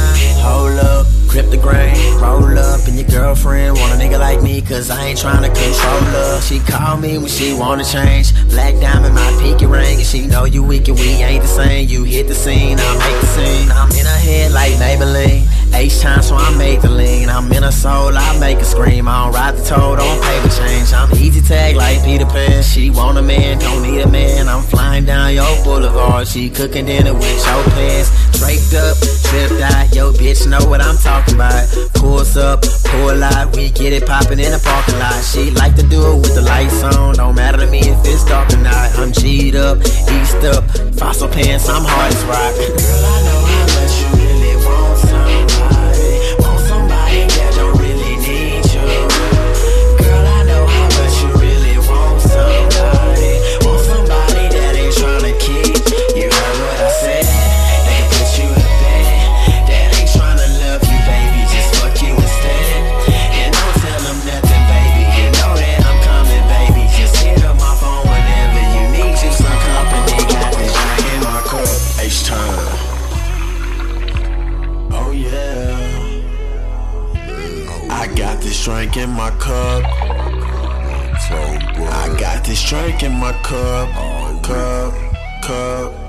Hold up, grip the grain, roll up, and your girlfriend want a nigga like me, cause I ain't tryna control her. She call me when she wanna change, black diamond, my pinky ring, and she know you weak and we ain't the same. You hit the scene, I make the scene. I'm in her head like Maybelline, H-time, so I make the lean. I'm in her soul, I make her scream. I don't ride the toad on paper change. I'm easy tag like Peter Pan. She want a man, don't need a man. I'm flying down your boulevard. She cooking dinner with your pants. Draped up, tripped out. Yo, bitch know what I'm talking about. Pulls up, pull out. We get it popping in the parking lot. She like to do it with the lights on. Don't matter to me if it's dark or not. I'm G'd up, eased up. Fossil pants, I'm hard as rock. Girl, I know how much you really want somebody. Want somebody that don't really need you. Girl, I know how much you really want somebody. Want somebody that ain't tryna keep. You heard what I said. They can put you in bed. That ain't tryna love you, baby. Just fuck you instead. And don't tell them nothing, baby. You know that I'm coming, baby. Just hit up my phone whenever you need you some company. Got this drink in my cup. H-time. Oh yeah. I got this drink in my cup. I got this drink in my cup. Cup.